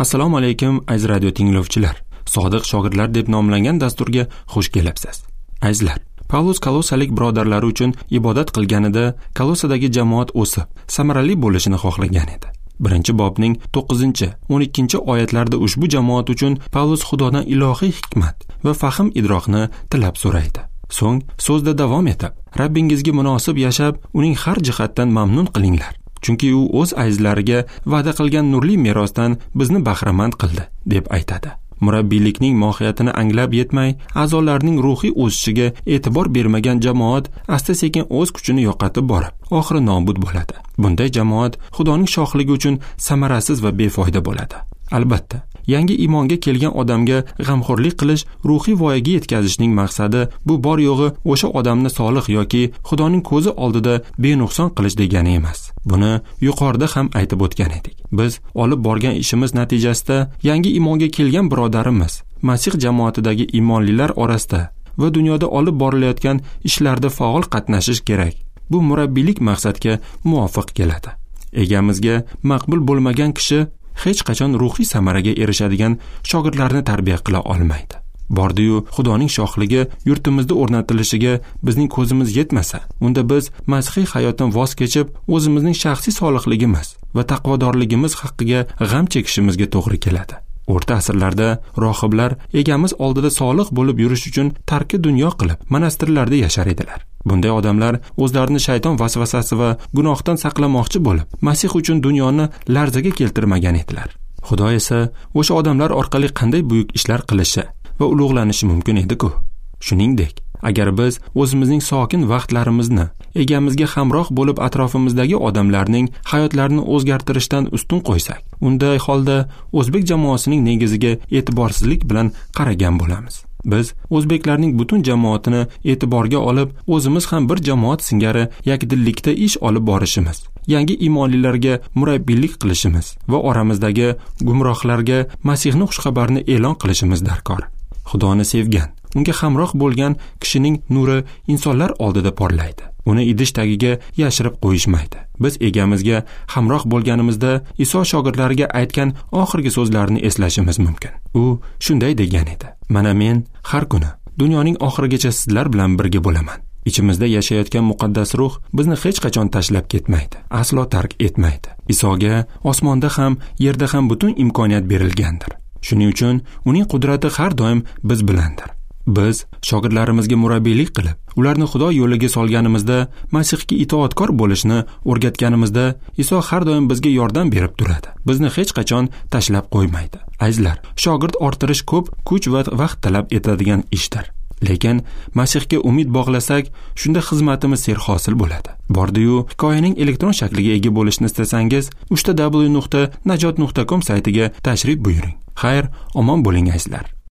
Assalomu alaykum aziz radio tinglovchilar. Sodiq shogirdlar deb nomlangan dasturga xush kelibsiz. Azizlar, Pavlus kolosalik birodarlari uchun ibodat qilganida Kolosadagi jamoat o'sib, samarali bo'lishini xohlagan edi. 1-bobning 9-12 oyatlarida ushbu jamoat uchun Pavlus Xudodan ilohiy hikmat va fahm idroqni tilab so'raydi. So'ng so'zda davom etib, Rabbingizga munosib yashab, uning har jihatdan mamnun qilinglar. Chunki u o'z azizlariga va'da qilgan nurli merosdan bizni bahramand qildi, deb aytadi. Murabbiylikning mohiyatini anglab yetmay, a'zolarning ruhiy o'sishiga e'tibor bermagan jamoat asta-sekin o'z kuchini yo'qotib borib, oxiri nobud bo'ladi. Bunday jamoat Xudoning shohligi uchun samarasiz va befoyda bo'ladi. Albatta, yangi iymonga kelgan odamga g'amxo'rlik qilish, ruhiy voyaga yetkazishning maqsadi bu bor yo'g'i o'sha odamni solih yoki Xudoning ko'zi oldida benuqson qilish degani emas. Buni yuqorida ham aytib o'tgan edik. Biz olib borgan ishimiz natijasida yangi iymonga kelgan birodarimiz Masih jamoatidagi iymonlilar orasida va dunyoda olib borilayotgan ishlarda faol qatnashish kerak. Bu murabbiylik maqsadga muvofiq keladi. Egamizga maqbul bo'lmagan kishi hech qachon ruhiy samaraga erishadigan shogirdlarni tarbiya qila olmaydi. Bordi-yu Xudoning shohligi yurtimizda o'rnatilishiga bizning ko'zimiz yetmasa, unda biz masihiy hayotdan voz kechib, o'zimizning shaxsiy solihligimiz va taqvodorligimiz haqqiga g'am chekishimizga to'g'ri keladi. O'rta asrlarda rohiblar egamiz oldida solih bo'lib yurish uchun tarki dunyo qilib, monastirlarda yashar edilar. Bunday odamlar o'zlarini shayton vasvasasi va gunohdan saqlamoqchi bo'lib, Masih uchun dunyoni larzaga keltirmagan edilar. Xudo esa o'sha odamlar orqali qanday buyuk ishlar qilishi va ulug'lanishi mumkin edi-ku. Shuningdek, agar biz o'zimizning sokin vaqtlarimizni egamizga hamroh bo'lib atrofimizdagi odamlarning hayotlarini o'zgartirishdan ustun qo'ysak, unday holda o'zbek jamoasining negiziga e'tiborsizlik bilan qaragan bo'lamiz. Biz o'zbeklarning butun jamoatini e'tiborga olib, o'zimiz ham bir jamoat singari yakdillikda ish olib borishimiz, yangi iymonlilarga murabbiylik qilishimiz va oramizdagi gumrohlarga Masihning xushxabarini e'lon qilishimiz darkor. Xudoni sevgan, unga hamroh bo'lgan kishining nuri insonlar oldida porlaydi. Uni idish tagiga yashirib qo'yishmaydi. Biz egamizga hamroh bo'lganimizda Iso shogirdlariga aytgan oxirgi so'zlarini eslashimiz mumkin. U shunday degan edi: "Mana men har kuni dunyoning oxirigacha sizlar bilan birga bo'laman." Ichimizda yashayotgan muqaddas ruh bizni hech qachon tashlab ketmaydi, aslo tark etmaydi. Isoga osmonda ham, yerda ham butun imkoniyat berilgandir. Shuning uchun uning qudrati har doim biz bilandir. Biz shogirdlarimizga murabbiylik qilib, ularni Xudo yo'liga solganimizda, Masihga itoatkor bo'lishni o'rgatganimizda, Iso har doim bizga yordam berib turadi. Bizni hech qachon tashlab qo'ymaydi. Azizlar, shogird orttirish ko'p kuch va vaqt talab etadigan ishdir. Lekin Masihga umid bog'lasak, shunda xizmatimiz serhosil bo'ladi. Bordi-yu, hikoyaning elektron shakliga ega bo'lishni istasangiz, www.najot.com saytiga tashrif buyuring. Xayr, omon bo'ling azizlar.